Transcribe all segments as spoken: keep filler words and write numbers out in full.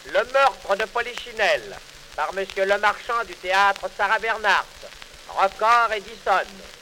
Le meurtre de Polichinelle par monsieur le marchand du théâtre Sarah Bernhardt, Record Edison.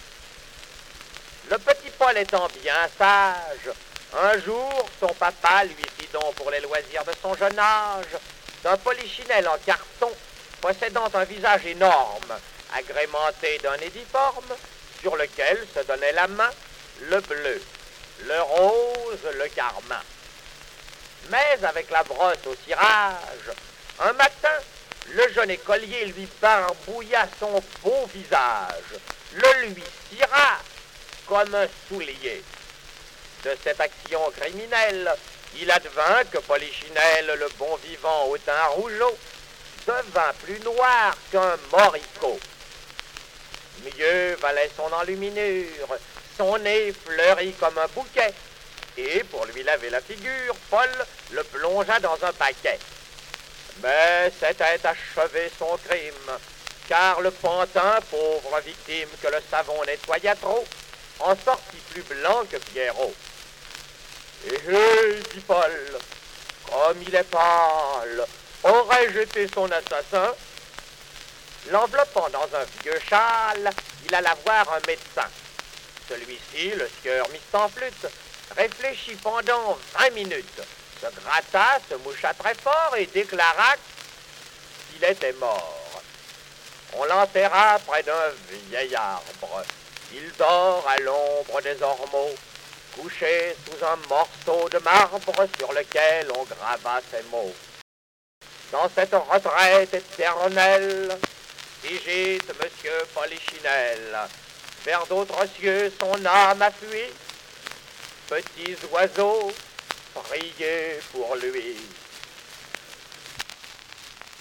Le petit Paul étant bien sage, un jour son papa lui fit don pour les loisirs de son jeune âge d'un Polichinelle en carton possédant un visage énorme, agrémenté d'un édiforme sur lequel se donnait la main le bleu, le rose, le carmin. Mais avec la brosse au cirage, un matin, le jeune écolier lui barbouilla son beau visage, le lui cira comme un soulier. De cette action criminelle, il advint que Polichinelle, le bon vivant au teint rougeau, devint plus noir qu'un moricaud. Mieux valait son enluminure, son nez fleuri comme un bouquet, et pour lui laver la figure, Paul le plongea dans un paquet. Mais c'était achevé son crime, car le pantin, pauvre victime que le savon nettoya trop, en sortit plus blanc que Pierrot. « Hé hé, dit Paul, comme il est pâle, aurais-je été son assassin ?» L'enveloppant dans un vieux châle, il alla voir un médecin. Celui-ci, le sieur mis en flûte, réfléchit pendant vingt minutes, se gratta, se moucha très fort et déclara qu'il était mort. On l'enterra près d'un vieil arbre. Il dort à l'ombre des ormeaux, couché sous un morceau de marbre sur lequel on grava ces mots. Dans cette retraite éternelle, digite monsieur Polichinelle, vers d'autres cieux son âme a fui. Petits oiseaux, priez pour lui.